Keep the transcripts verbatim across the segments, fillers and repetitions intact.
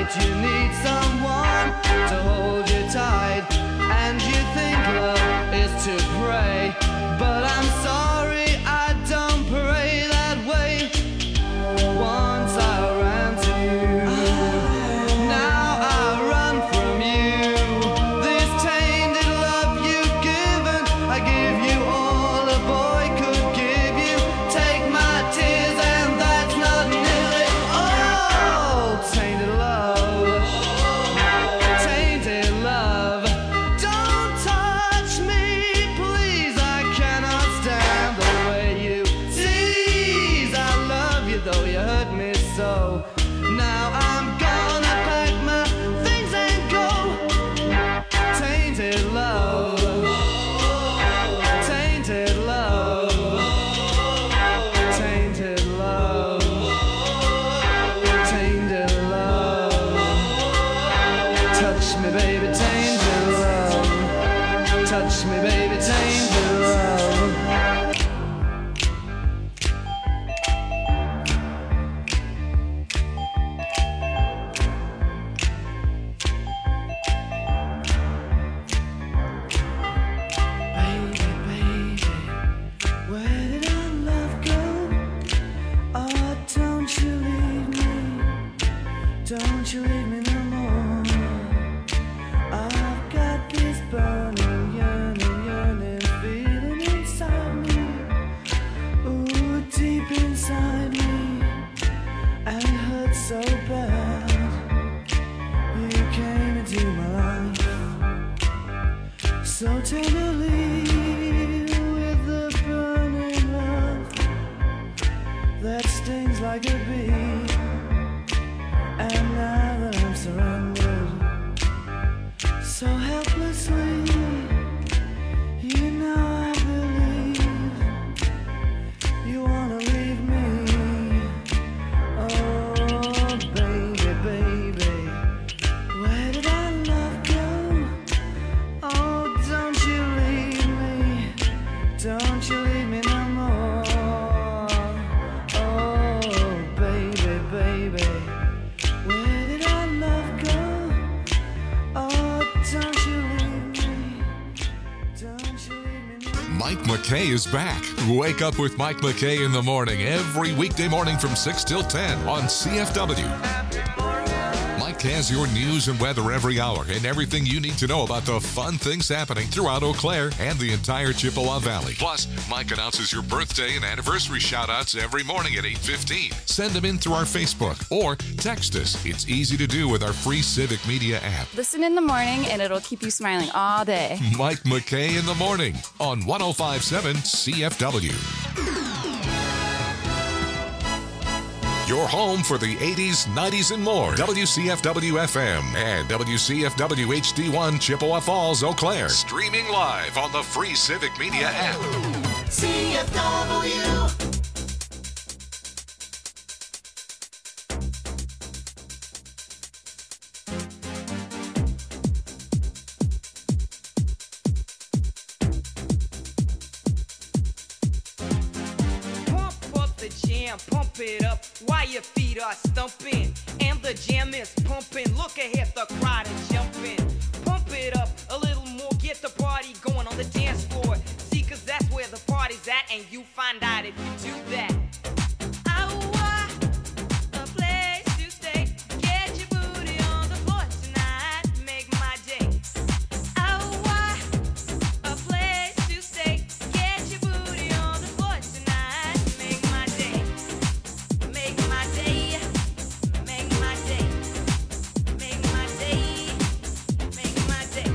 right. You need someone to hold you tight, and you think love is to pray, but I'm sorry, I don't pray that way. Once I ran to you, now I run from you. This tainted love you've given, I give you all a boy could give you. Take my tears and that's not nearly all. Tainted love, tainted love. Don't touch me, please, I cannot stand the way you tease. I love you though you hurt me so. Now I'm gonna pack my things and go. Tainted love, tainted love, tainted love, tainted love. Touch me, baby, tainted love. Touch me, baby, tainted love. Baby, baby, where did our love go? Oh, don't you leave me, don't you leave me no more. I've got this burning, yearning, yearning feeling inside me. Ooh, deep inside me, and it hurts so bad. You came into my life so tenderly, with the burning love that stings like a bee. And now that I'm surrendered so helplessly, you know I believe you wanna leave me. Oh, baby, baby, where did our love go? Oh, don't you leave me, don't you leave me no more. Oh, baby, baby, where did our love go? Oh, don't you leave me, don't you leave me no more. Mike McKay is back. Wake up with Mike McKay in the morning every weekday morning from six till ten on C F W. Mike has your news and weather every hour and everything you need to know about the fun things happening throughout Eau Claire and the entire Chippewa Valley. Plus, Mike announces your birthday and anniversary shout-outs every morning at eight fifteen. Send them in through our Facebook or text us. It's easy to do with our free Civic Media app. Listen in the morning and it'll keep you smiling all day. Mike McKay in the morning on one oh five point seven C F W. Your home for the eighties, nineties, and more. W C F W F M and W C F W H D one Chippewa Falls, Eau Claire. Streaming live on the free Civic Media app. C F W. Pump it up while your feet are stumping, and the jam is pumping. Look ahead, the crowd is jumping. Pump it up a little more, get the party going on the dance floor. See, cause that's where the party's at, and you find out if you do that. I want a place to stay. Get your booty on the floor tonight, make my day. I want a place to stay. Get your booty on the floor tonight, make my day. Make my day, make my day, make my day, make my day.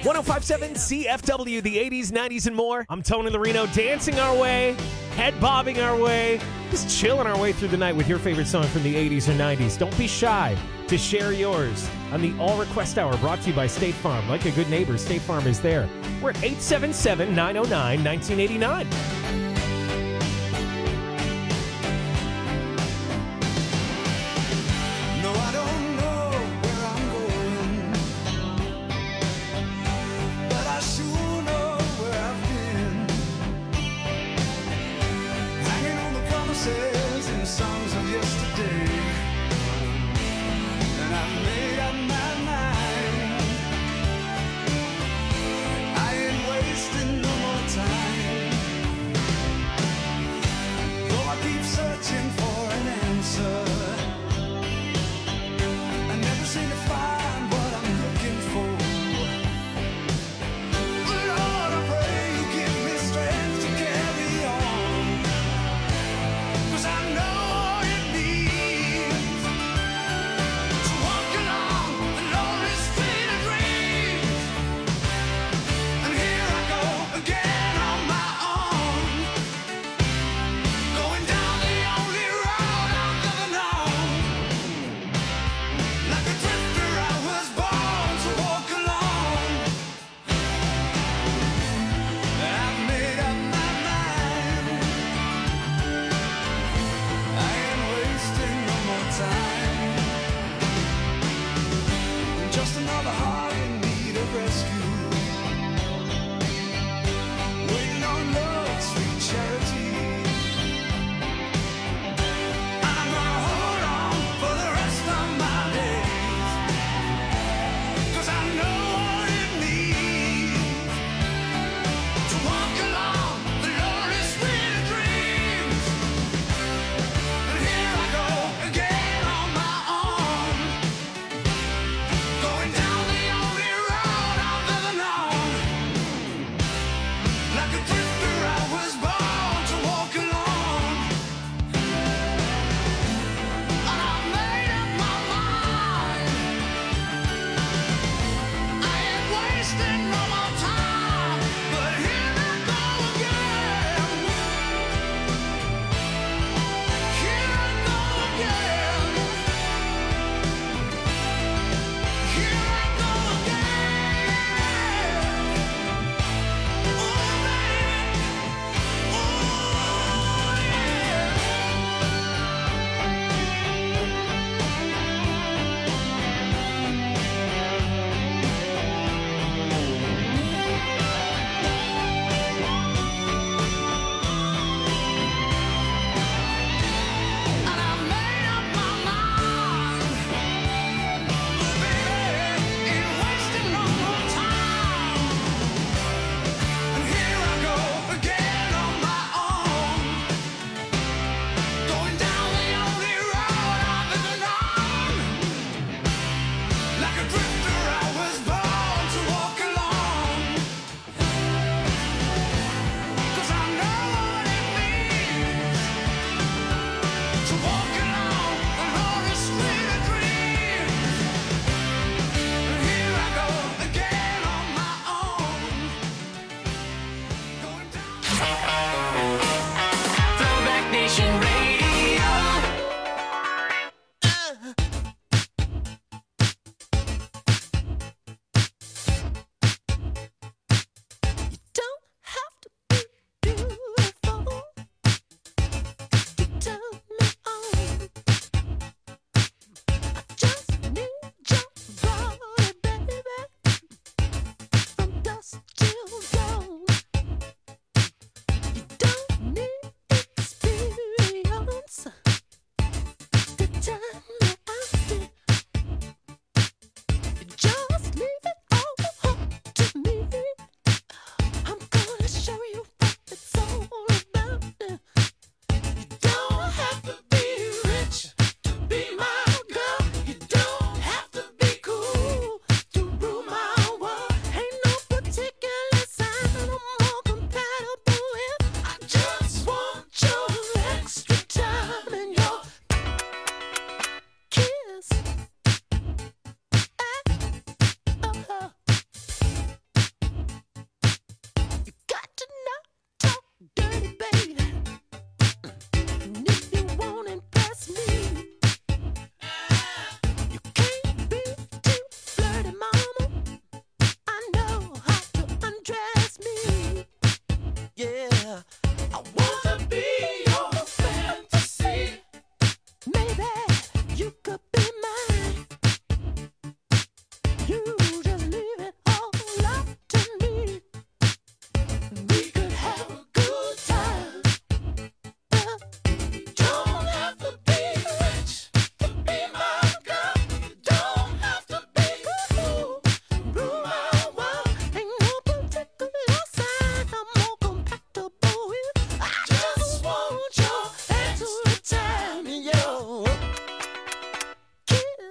one oh five point seven C F W, the eighties, nineties, and more. I'm Tony Larino, dancing our way, head bobbing our way, just chilling our way through the night with your favorite song from the eighties or nineties. Don't be shy to share yours on the All Request Hour, brought to you by State Farm. Like a good neighbor, State Farm is there. We're at eight seven seven, nine oh nine, nineteen eighty-nine. No, I don't know where I'm going, but I sure know where I've been. Hanging on the promises and songs of yesterday, and I've made up my mind. I ain't wasting no more time.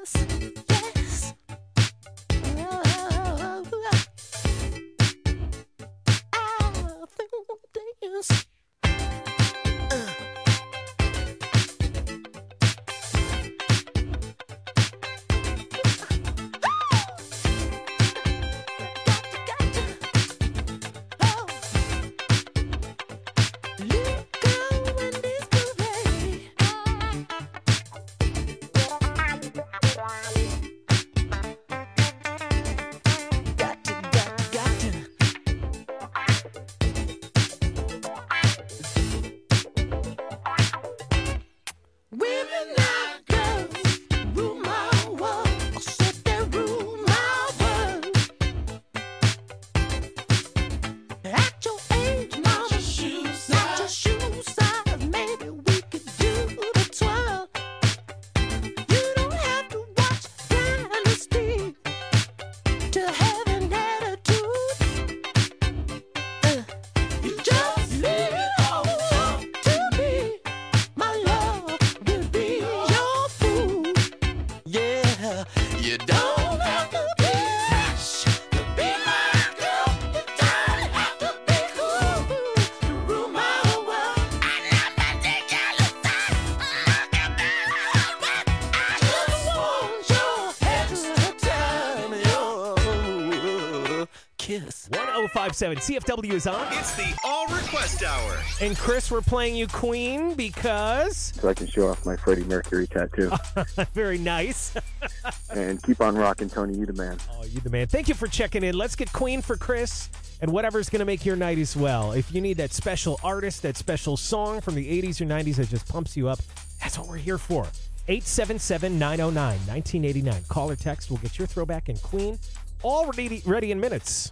one oh five point seven C F W is on. It's the All Request Hour. And Chris, we're playing you Queen because... So I can show off my Freddie Mercury tattoo. Very nice. And keep on rocking, Tony. You the man. Oh, you the man. Thank you for checking in. Let's get Queen for Chris and whatever's going to make your night as well. If you need that special artist, that special song from the eighties or nineties that just pumps you up, that's what we're here for. eight seven seven, nine oh nine, nineteen eighty-nine. Call or text. We'll get your throwback in Queen. All ready, ready in minutes.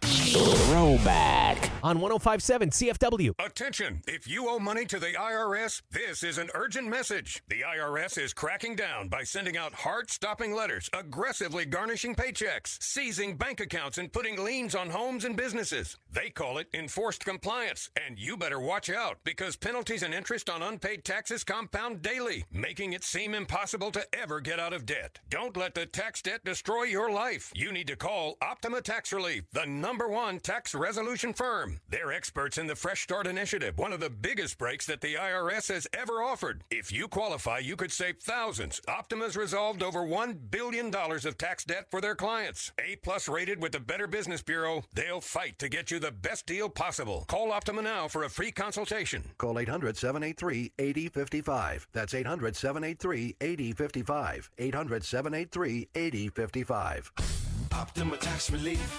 Throwback on one oh five point seven C F W. Attention! If you owe money to the I R S, this is an urgent message. The I R S is cracking down by sending out heart-stopping letters, aggressively garnishing paychecks, seizing bank accounts, and putting liens on homes and businesses. They call it enforced compliance, and you better watch out because penalties and interest on unpaid taxes compound daily, making it seem impossible to ever get out of debt. Don't let the tax debt destroy your life. You need to call Optima Tax Relief, the number one tax resolution firm. They're experts in the Fresh Start Initiative, one of the biggest breaks that the I R S has ever offered. If you qualify, you could save thousands. Optima's resolved over one billion dollars of tax debt for their clients. A-plus rated with the Better Business Bureau, they'll fight to get you the best deal possible. Call Optima now for a free consultation. Call eight hundred, seven eight three, eight oh five five. That's eight hundred, seven eight three, eight oh five five. eight hundred, seven eight three, eight oh five five. Optima Tax Relief.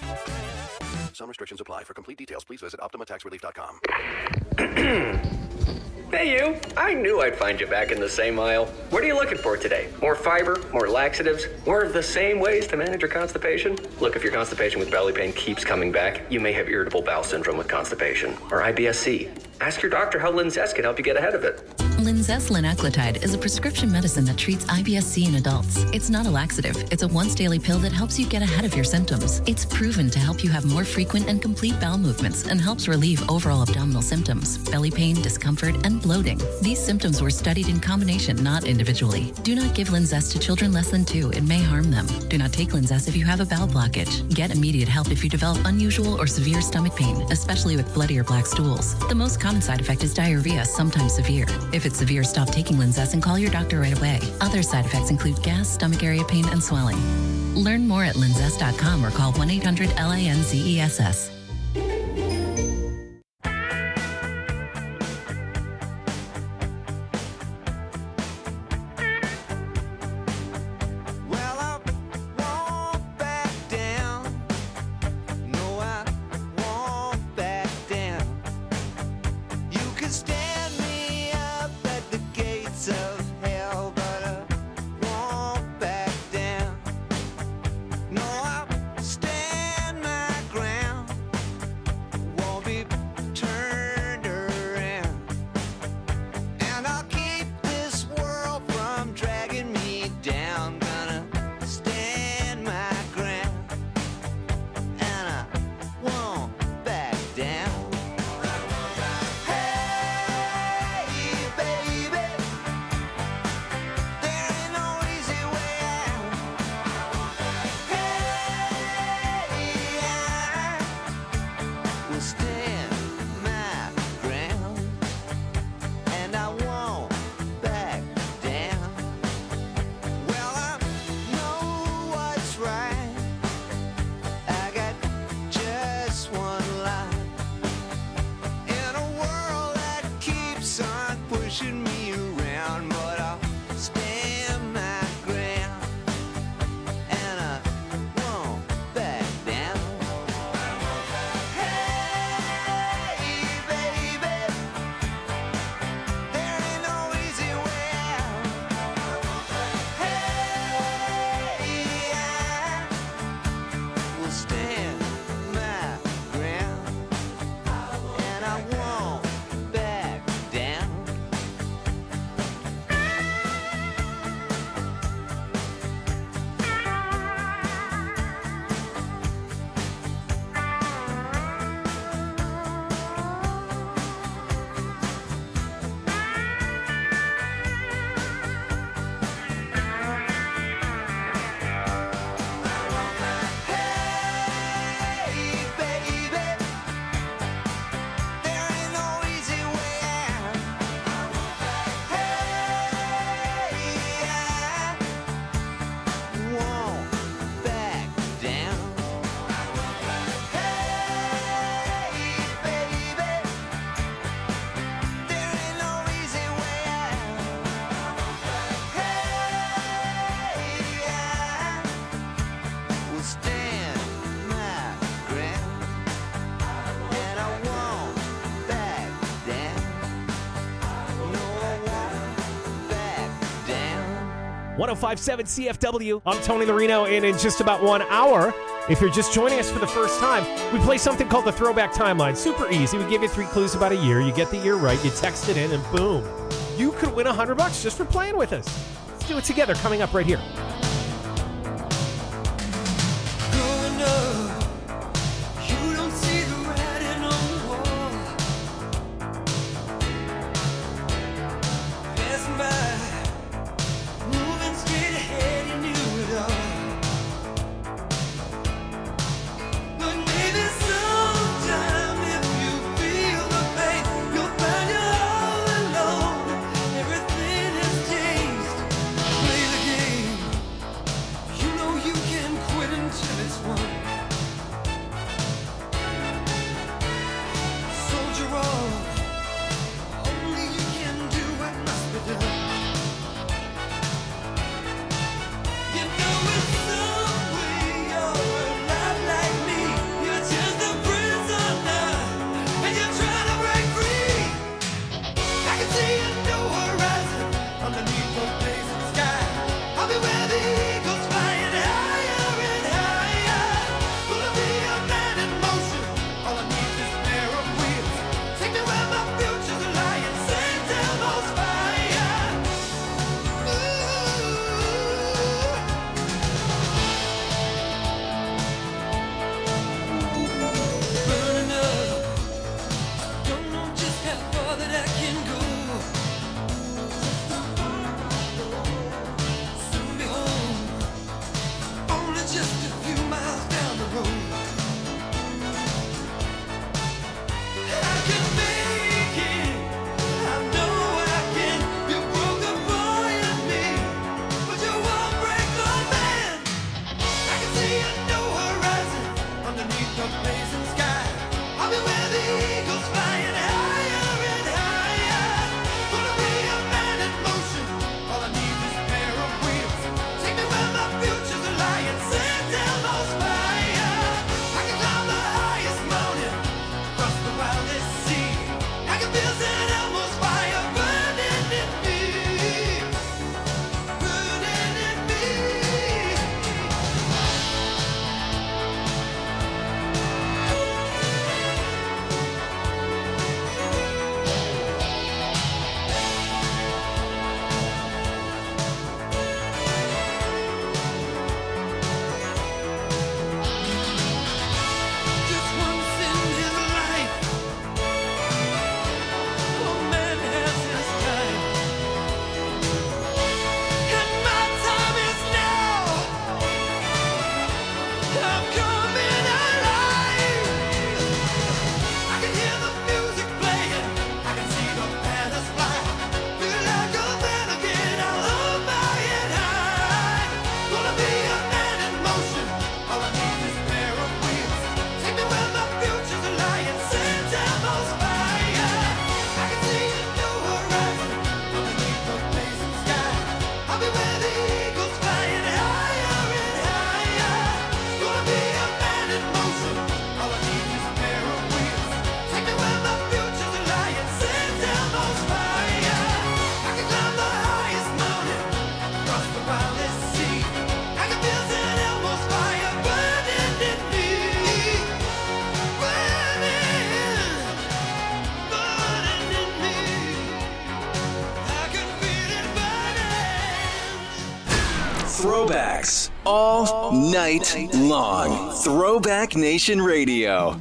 Some restrictions apply. For complete details, please visit optima tax relief dot com. Hey you, I knew I'd find you back in the same aisle. What are you looking for today? More fiber, more laxatives, more of the same ways to manage your constipation? Look, if your constipation with belly pain keeps coming back, you may have irritable bowel syndrome with constipation, or I B S C. Ask your doctor how Linzess can help you get ahead of it. Linzess linaclotide is a prescription medicine that treats I B S C in adults. It's not a laxative. It's a once-daily pill that helps you get ahead of your symptoms. It's proven to help you have more frequent and complete bowel movements and helps relieve overall abdominal symptoms, belly pain, discomfort, and bloating. These symptoms were studied in combination, not individually. Do not give Linzess to children less than two. It may harm them. Do not take Linzess if you have a bowel blockage. Get immediate help if you develop unusual or severe stomach pain, especially with bloody or black stools. The most common side effect is diarrhea, sometimes severe. If it's severe, stop taking Linzess and call your doctor right away. Other side effects include gas, stomach area pain, and swelling. Learn more at linzess dot com or call one eight hundred L I N Z E S S. one oh five point seven C F W. I'm Tony Larino, and in just about one hour, if you're just joining us for the first time, we play something called the Throwback Timeline. Super easy. We give you three clues about a year. You get the year right. You text it in, and boom. You could win one hundred bucks just for playing with us. Let's do it together. Coming up right here. Growing up, you don't see the writing on the wall. Passing by, moving straight ahead, you knew it all. But maybe sometime if you feel the pain, you'll find you're all alone. Everything has changed. Play the game. You know you can quit until it's won. Soldier on. Only you can do what must be done. You know in some way you're not like me. You're just a prisoner, and you're trying to break free. I can see a new horizon underneath the blazing sky. I'll be where the eagles flying higher and higher. Gonna be a man in motion. All I need is a pair of wheels. Take me where my future's lying. Saint Elmo's fire. Burning up. Don't know just how far that I can go. Soon be home. Only just a few miles down the road. I can make it. I know I can. You broke a boy in me, but you won't break the man. I can see a new horizon underneath the blazing sky. I'll be where the eagles flying higher and higher. Gonna be a man in motion. All I need is a pair of wheels. Take me where my future's lying. Saint Elmo's fire. I can climb the highest mountain, cross the wildest sea. I can feel Saint Elmo's fire burning in me, burning in me. Just once in his life, a man has his time, and my time is now. I'm coming alive. I can hear the music playing. I can see the banners fly. Feel like a man again. I'll hold my head high. Gonna be a man in motion. All I need is a pair of wheels. Take me where my future's lying. Saint Elmo's fire. I can see a new horizon underneath the blazing sky. I'll be where the eagles flying higher and higher. Gonna be a man in motion. All I need is a pair of wheels. Take me where my future's lying. Saint Elmo's fire. I can climb the highest mountain, cross the wildest sea. I can feel Saint Elmo's fire burning in me, burning, burning in me. I can feel it burning. Throwbacks all night long. Throwback Nation Radio.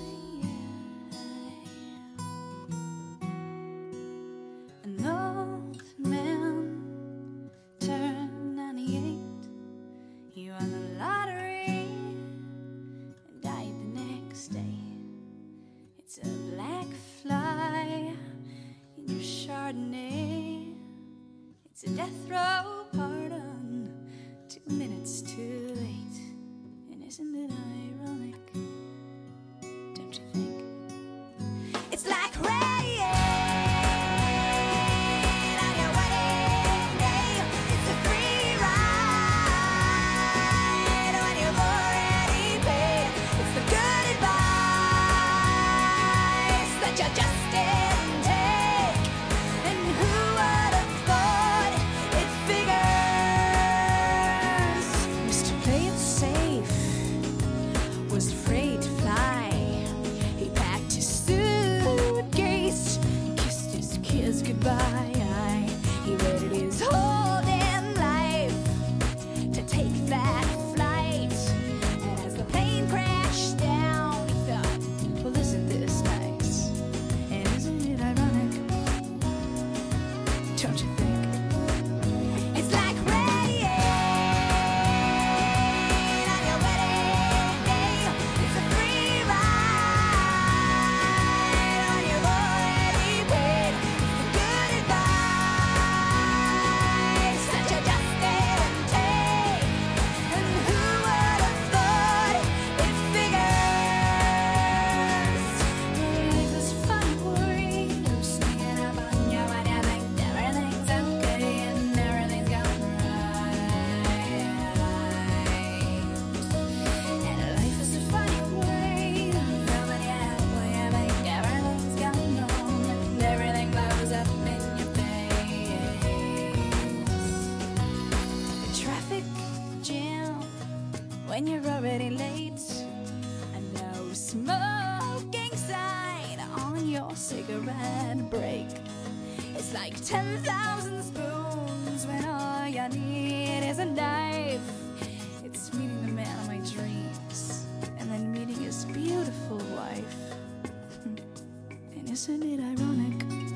An old man turned ninety-eight. He won the lottery and died the next day. It's a black fly in your Chardonnay. It's a death row pardon, two minutes too late. And isn't it ironic? Don't you think? It's like rain on your wedding day. It's a free ride when you've already paid. It's the good advice that you just didn't take. And who would have thought it when you're already late. And no smoking sign on your cigarette break. It's like ten thousand spoons when all you need is a knife. It's meeting the man of my dreams and then meeting his beautiful wife. And isn't it ironic?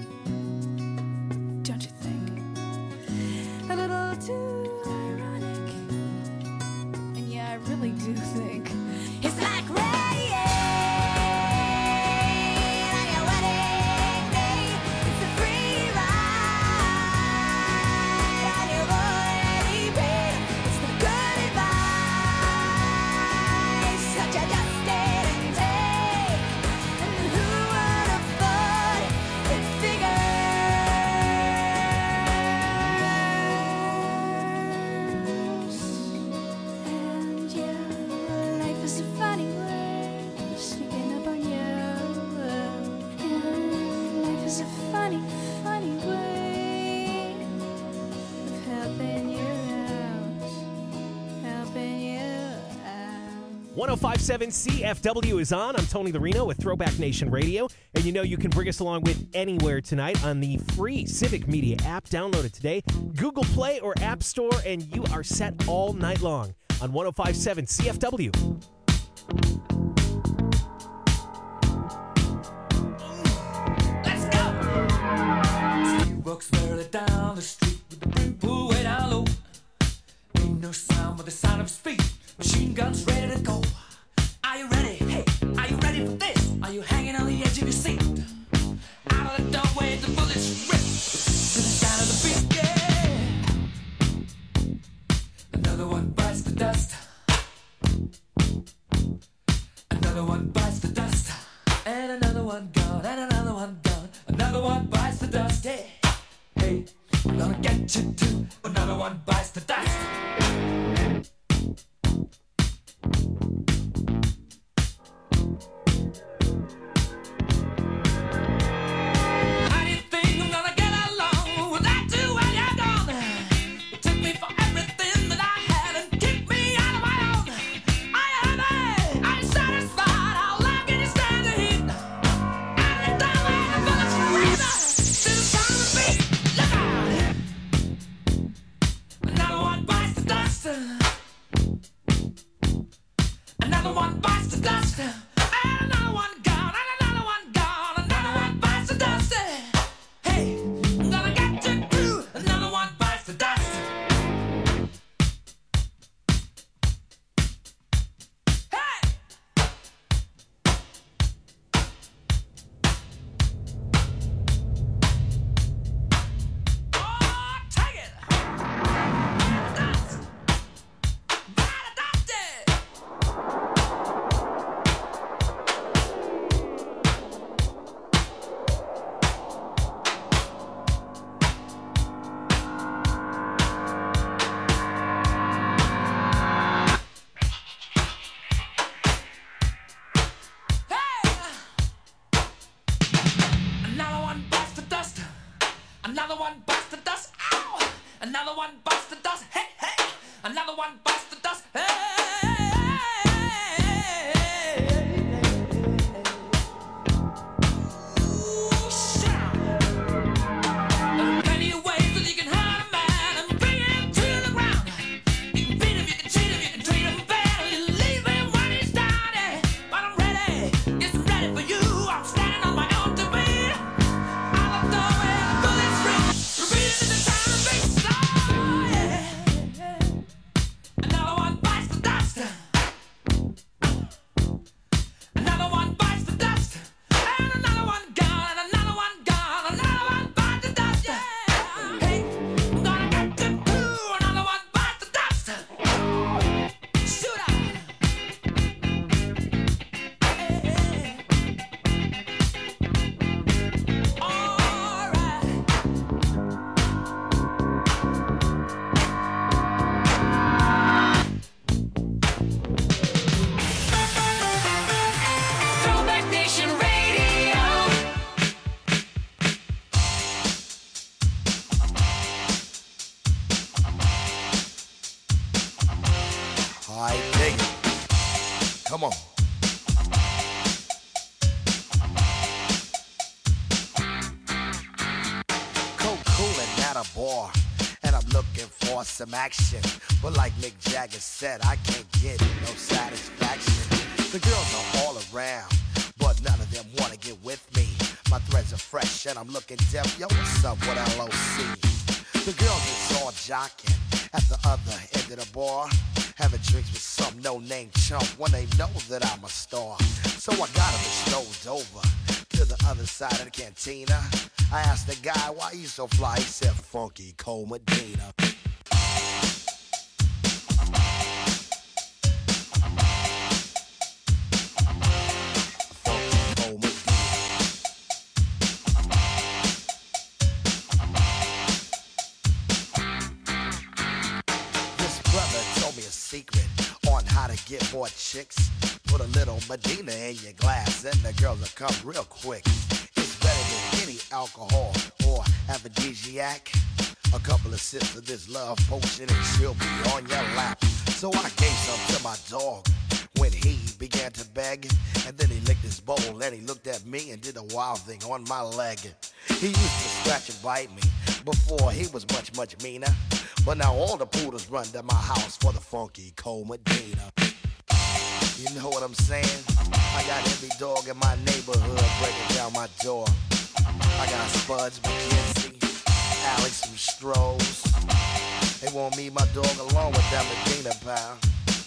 Don't you think? A little too ironic. And yeah, I really do think it's like rain on your wedding day. It's a free ride on your already paid. It's the good advice that you just didn't take. And who would have thought it figures? And yeah, life is a funny way sneaking up on you. And life is a funny, funny way of helping you out, helping you out. one oh five point seven C F W is on. I'm Tony Larino with Throwback Nation Radio. And you know you can bring us along with anywhere tonight on the free Civic Media app. Download it today. Google Play or App Store, and you are set all night long on one oh five point seven C F W. He walks barely down the street with the brim pulled way down low. Ain't no sound but the sound of his feet. Machine guns ready to go. Are you ready? Hey, are you ready for this? Are you hanging on the edge of your seat? Out of the doorway, the bullets rip to the sound of the beat. Yeah. Another one bites the dust. Another one bites the dust. And another one gone. And another one gone. Another one bites the dust. Hey, hey, I'm gonna get you too. Another one bites the dust. How do you think I'm gonna get along without you when you're gone? You took me for everything that I had and kicked me out of my own. Are you happy? Are you satisfied? How long can you stand the heat? Out of the doorway, the bullets rip to the sound of the beat. Look out! Another one bites the dust. Another one bites the dust. And another one gone. And another one gone. Another one bites the dust. Hey, I'm gonna get you too. Another one bites the dust. Hey! Oh, take it! Dust! Bite the dust! Dig it. Come on. Cool, cool, and at a bar. And I'm looking for some action. But like Mick Jagger said, I can't get no satisfaction. The girls are all around, but none of them wanna get with me. My threads are fresh and I'm looking deaf. Yo, what's up with L O C? The girls is all jocking at the other end of the bar, having drinks with some no-name chump when they know that I'm a star. So I got them strolled over to the other side of the cantina. I asked the guy why you so fly. He said, Funky Cole Medina. Secret on how to get more chicks. Put a little Medina in your glass and the girls will come real quick. It's better than any alcohol or aphrodisiac. A couple of sips of this love potion and she'll be on your lap. So I gave some to my dog when he began to beg. And then he licked his bowl and he looked at me and did a wild thing on my leg. He used to scratch and bite me before he was much, much meaner. But now all the poodles run to my house for the Funky Cole Medina. You know what I'm saying? I got every dog in my neighborhood breaking down my door. I got Spuds McKenzie, Alex from Strohs. They want me, my dog, along with that Medina pal.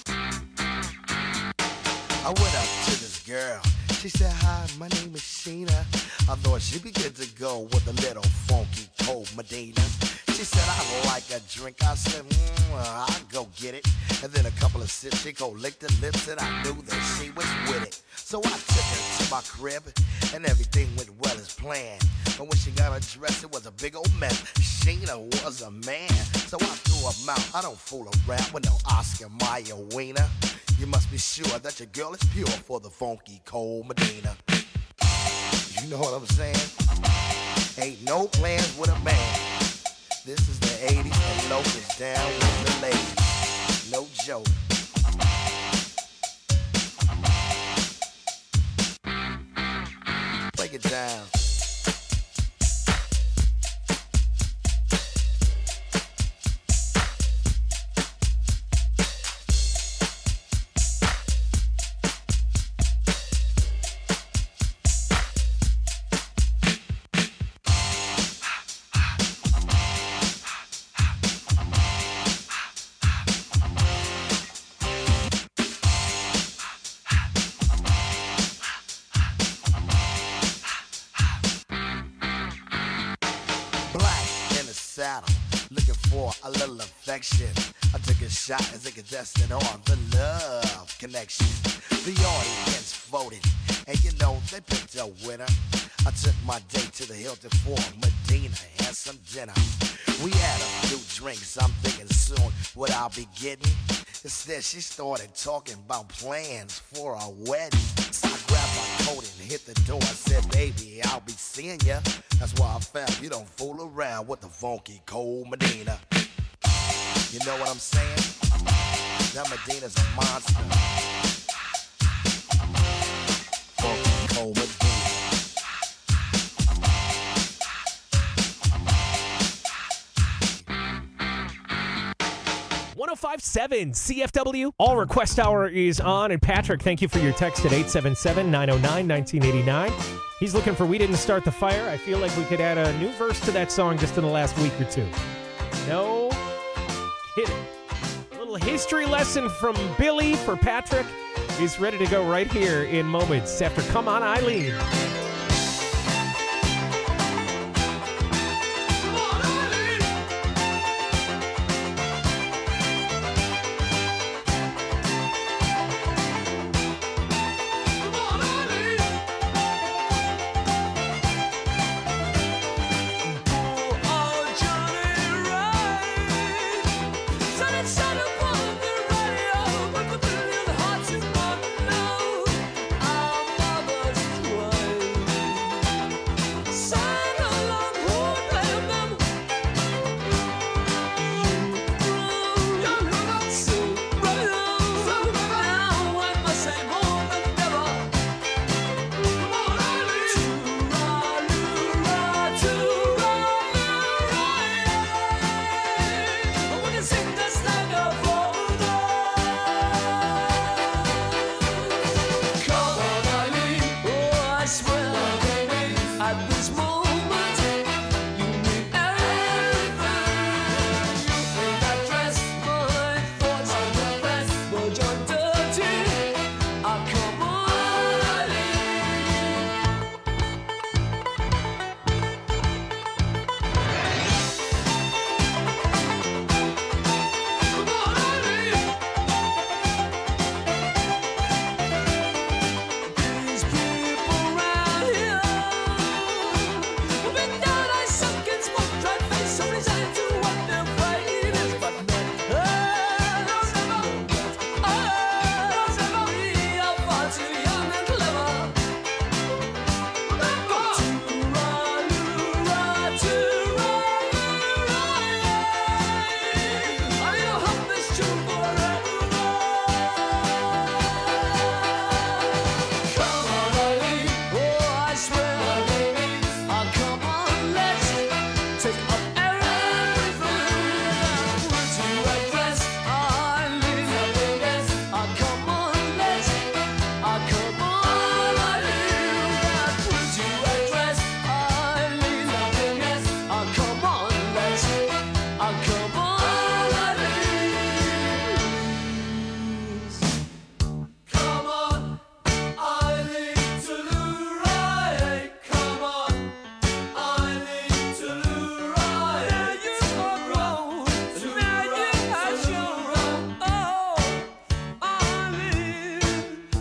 I went up to this girl. She said, hi, my name is Sheena. I thought she'd be good to go with a little Funky Cole Medina. She said, I like a drink. I said, mm, I'll go get it. And then a couple of sips, she go lick the lips, and I knew that she was with it. So I took her to my crib, and everything went well as planned. But when she got her dress, it was a big old mess. Sheena was a man, so I threw her out. I don't fool around with no Oscar Mayer wiener. You must be sure that your girl is pure for the Funky Cole Medina. You know what I'm saying? Ain't no plans with a man. This is the eighties and Locust down with the ladies. No joke. Break it down. Looking for a little affection. I took a shot as a contestant on the Love Connection. The audience voted, and you know they picked a winner. I took my date to the Hilton for Medina and some dinner. We had a few drinks, I'm thinking soon what I'll be getting. Instead, she started talking about plans for a wedding. So I grabbed my coat and hit the door. I said, baby, I'll be seeing ya. That's why I found you don't fool around with the Funky Cole Medina. You know what I'm saying? That Medina's a monster. Funky Cole Medina. one oh five point seven C F W. All Request Hour is on. And Patrick, thank you for your text at eight seven seven, nine oh nine, one nine eight nine. He's looking for We Didn't Start the Fire. I feel like we could add a new verse to that song just in the last week or two. No kidding. A little history lesson from Billy for Patrick is ready to go right here in moments after Come On Eileen. Hearts in one note, our mother's trying.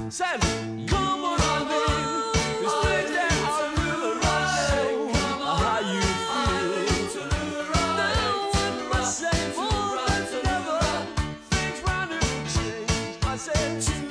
Said, come on, darling. This thing that I really like. How you feel? Now in my same more than ever, things round and change. I said, to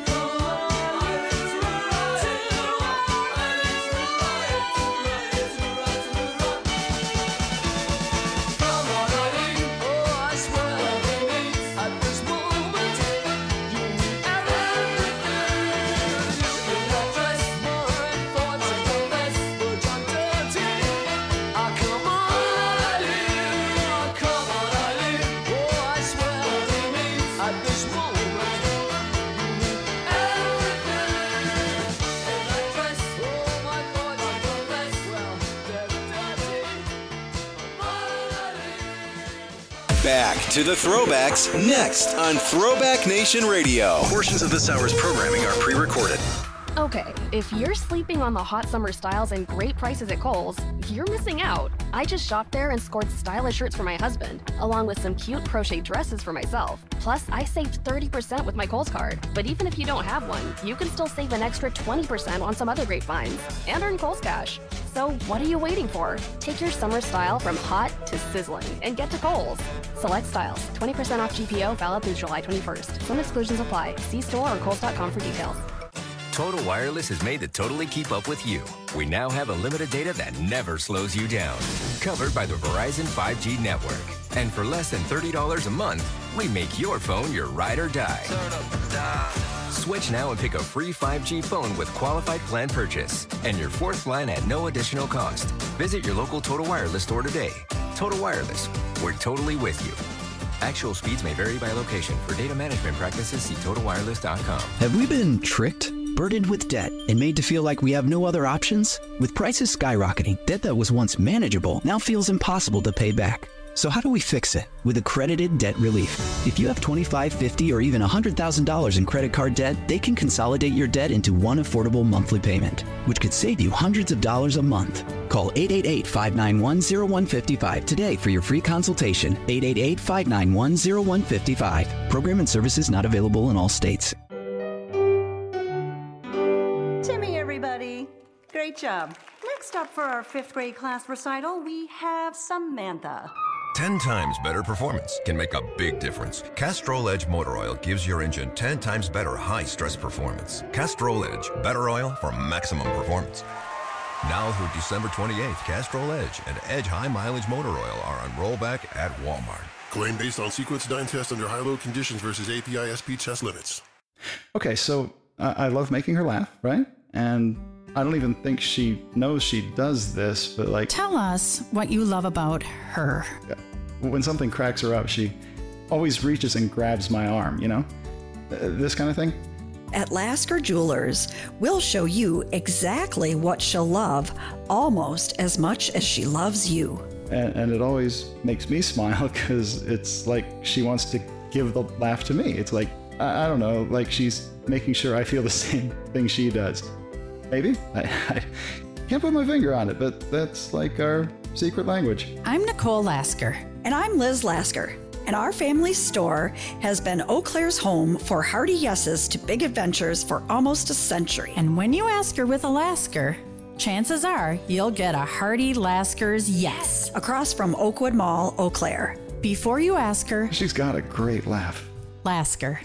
Back to the throwbacks next on Throwback Nation Radio. Portions of this hour's programming are pre-recorded. Okay, if you're sleeping on the hot summer styles and great prices at Kohl's, you're missing out. I just shopped there and scored stylish shirts for my husband, along with some cute crochet dresses for myself. Plus, I saved thirty percent with my Kohl's card. But even if you don't have one, you can still save an extra twenty percent on some other great finds and earn Kohl's cash. So what are you waiting for? Take your summer style from hot to sizzling and get to Kohl's. Select styles, twenty percent off G P O, valid through July twenty-first. Some exclusions apply. See store or kohls dot com for details. Total Wireless is made to totally keep up with you. We now have unlimited data that never slows you down. Covered by the Verizon five G network. And for less than thirty dollars a month, we make your phone your ride or die. Switch now and pick a free five G phone with qualified plan purchase. And your fourth line at no additional cost. Visit your local Total Wireless store today. Total Wireless, we're totally with you. Actual speeds may vary by location. For data management practices, see total wireless dot com. Have we been tricked, burdened with debt, and made to feel like we have no other options? With prices skyrocketing, debt that was once manageable now feels impossible to pay back. So how do we fix it? With accredited debt relief. If you have twenty-five, fifty, or even one hundred thousand dollars in credit card debt, they can consolidate your debt into one affordable monthly payment, which could save you hundreds of dollars a month. Call eight eight eight, five nine one, zero one five five today for your free consultation. eight eight eight, five nine one, zero one five five. Program and services not available in all states. Timmy, everybody. Great job. Next up for our fifth grade class recital, we have Samantha. ten times better performance can make a big difference. Castrol Edge Motor Oil gives your engine ten times better high-stress performance. Castrol Edge, better oil for maximum performance. Now through December twenty-eighth, Castrol Edge and Edge High Mileage Motor Oil are on rollback at Walmart. Claim based on sequence nine test under high-load conditions versus A P I S P test limits. Okay, so uh, I love making her laugh, right? And I don't even think she knows she does this, but like... Tell us what you love about her. When something cracks her up, she always reaches and grabs my arm, you know? Uh, this kind of thing. At Lasker Jewelers, we'll show you exactly what she'll love almost as much as she loves you. And, and it always makes me smile because it's like she wants to give the laugh to me. It's like, I, I don't know, like she's making sure I feel the same thing she does. Maybe? I, I can't put my finger on it, but that's like our secret language. I'm Nicole Lasker. And I'm Liz Lasker. And our family's store has been Eau Claire's home for hearty yeses to big adventures for almost a century. And when you ask her with a Lasker, chances are you'll get a hearty Lasker's yes. Across from Oakwood Mall, Eau Claire. Before you ask her... She's got a great laugh. Lasker.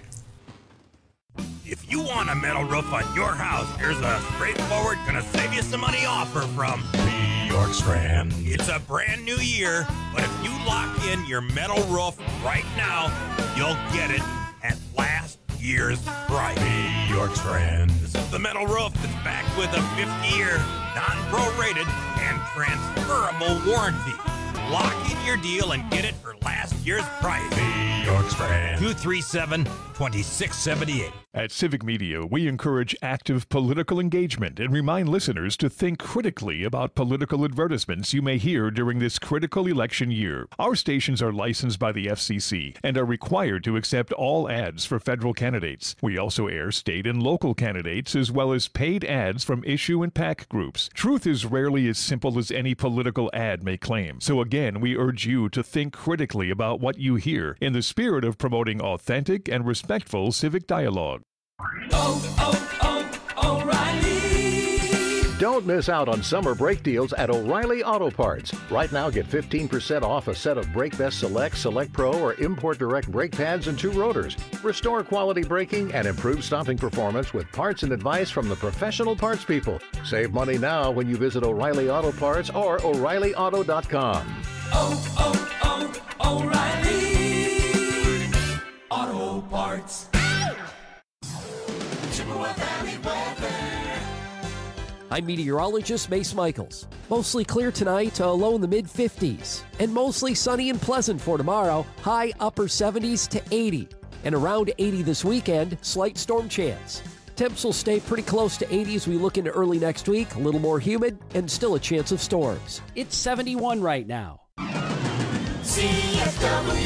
If you want a metal roof on your house, here's a straightforward, gonna save you some money offer from Bjorkstrand. It's a brand new year, but if you lock in your metal roof right now, you'll get it at last year's price. Bjorkstrand. This is the metal roof that's backed with a fifty-year, non-prorated, and transferable warranty. Lock in your deal and get it for last year's price. Bjorkstrand. two three seven, two six seven eight. At Civic Media, we encourage active political engagement and remind listeners to think critically about political advertisements you may hear during this critical election year. Our stations are licensed by the F C C and are required to accept all ads for federal candidates. We also air state and local candidates as well as paid ads from issue and PAC groups. Truth is rarely as simple as any political ad may claim. So again, we urge you to think critically about what you hear in the spirit of promoting authentic and respectful civic dialogue. Oh, oh, Don't miss out on summer brake deals at O'Reilly Auto Parts. Right now, get fifteen percent off a set of Brake Best Select, Select Pro, or Import Direct brake pads and two rotors. Restore quality braking and improve stopping performance with parts and advice from the professional parts people. Save money now when you visit O'Reilly Auto Parts or O'Reilly Auto dot com. Oh, oh, oh, O'Reilly Auto Parts. Chippewa Valley weather. I'm meteorologist Mace Michaels. Mostly clear tonight, uh, low in the mid fifties. And mostly sunny and pleasant for tomorrow, high upper seventies to eighty. And around eighty this weekend, slight storm chance. Temps will stay pretty close to eighty as we look into early next week, a little more humid, and still a chance of storms. It's seventy-one right now. C F W.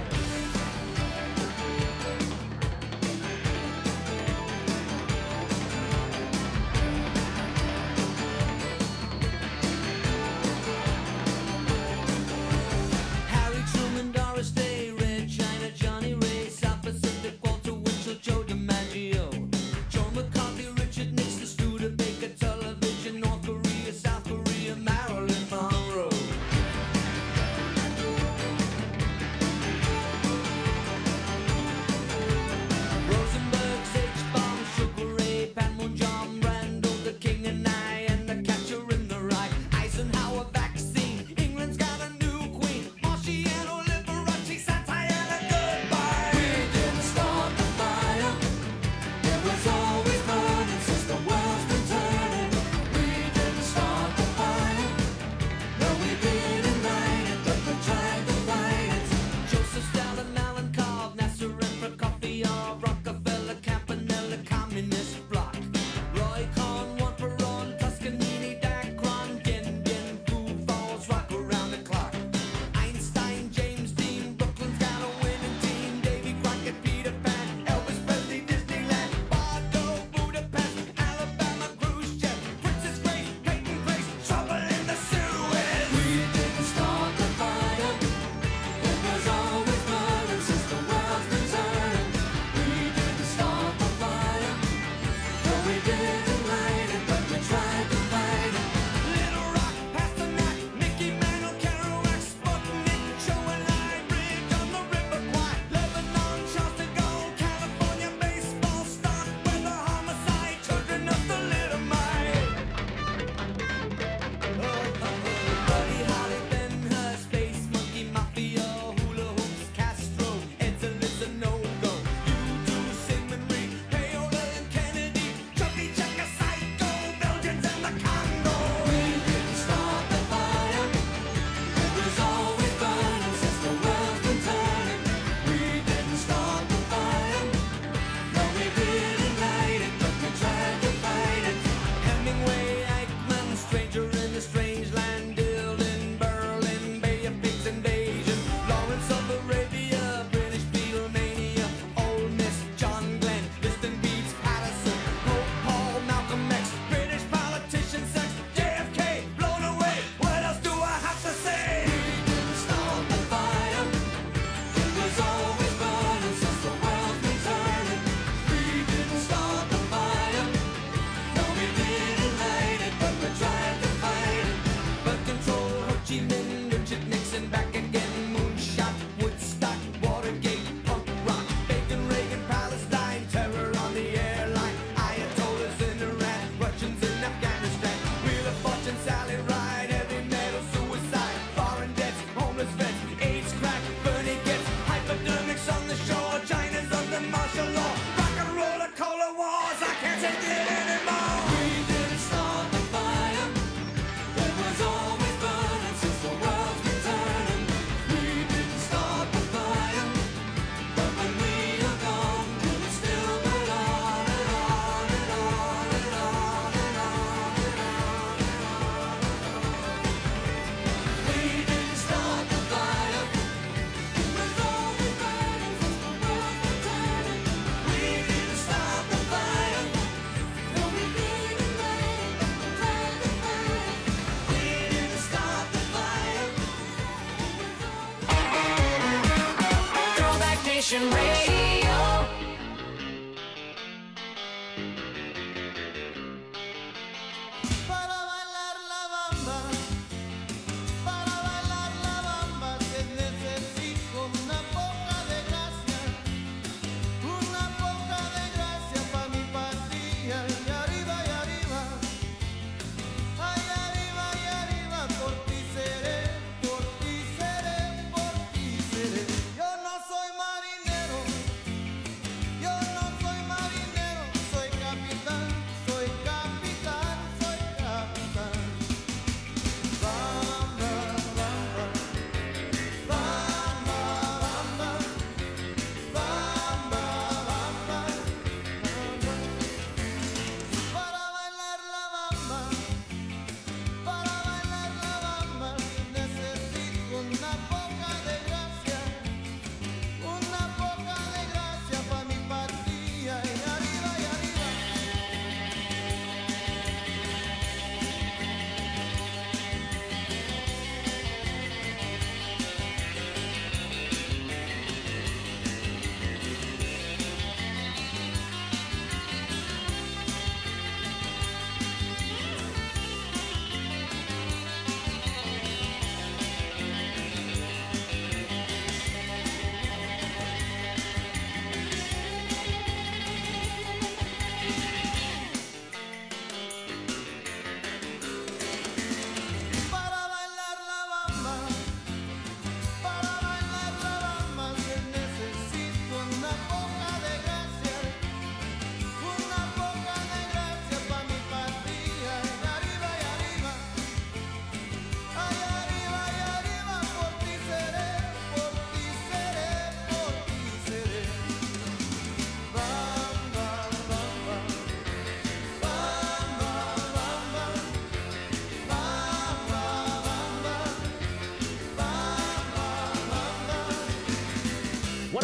Nation Radio. But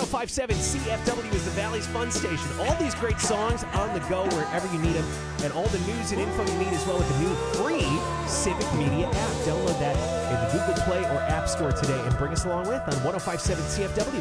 oh five seven C F W is the Valley's Fun Station. All these great songs on the go wherever you need them, and all the news and info you need as well with the new free Civic Media app. Download that in the Google Play or App Store today and bring us along with on one oh five seven C F W.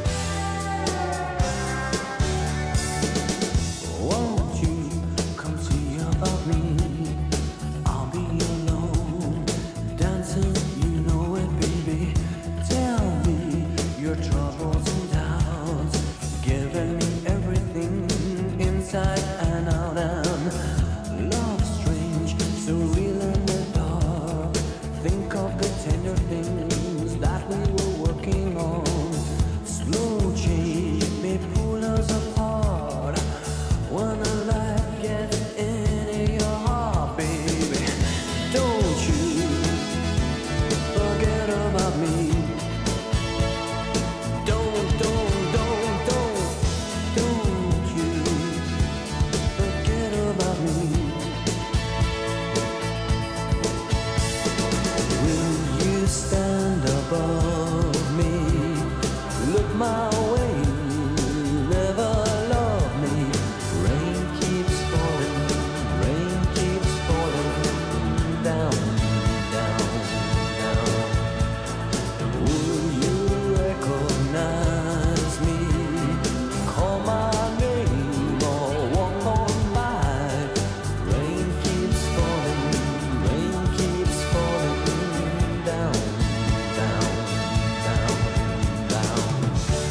Won't you come see about me? I'll be alone, dancing, you know it, baby. Tell me your troubles and doubts, giving me everything inside and out. And love strange, so real in the dark. Think of the tender things that we were working on. Slow change may pull us apart. When a light gets into your heart, baby, don't you forget about me. Don't, don't, don't, don't, don't you forget about me. Will you stand above me? Look my way, never love me. Rain keeps falling, rain keeps falling down, down, down. Will you recognize me? Call my name or walk on by. Rain keeps falling, rain keeps falling down, down, down, down.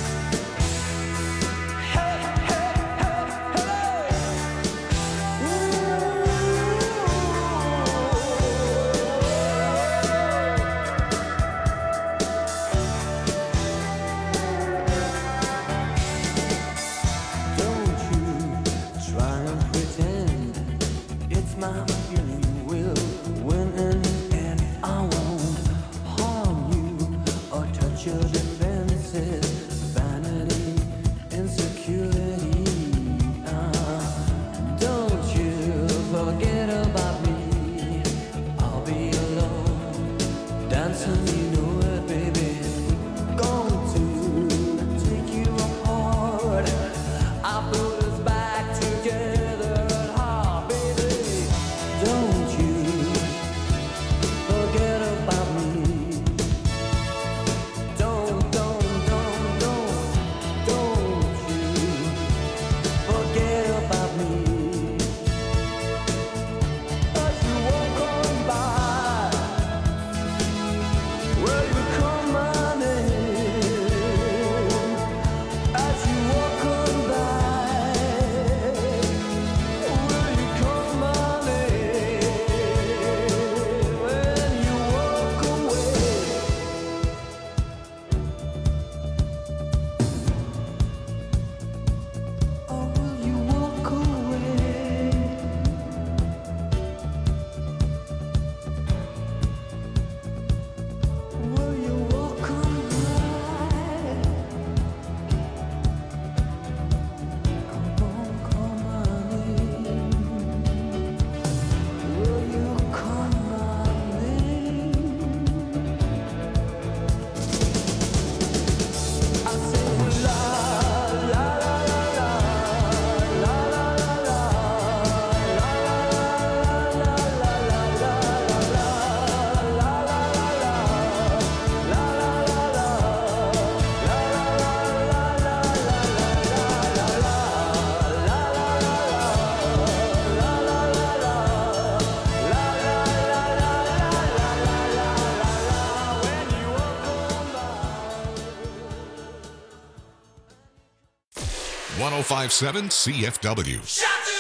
Don't you try and pretend it's my feeling will win in the end. I won't harm you or touch your defenses. Vanity, insecurity. Ah, don't you forget about me. I'll be alone, dancing, you know it, baby. Going to take you apart. I put us back together at heart, baby. Don't you forget about me. Don't, don't, don't, don't, don't you forget about me. As you walk on by, will you call my name? As you walk on by, will you call my name? When you walk away, or will you walk away? Will you walk on by? Come on, call my name. Will you call my name? I say la la la la la la la la one oh five seven C F W. Shut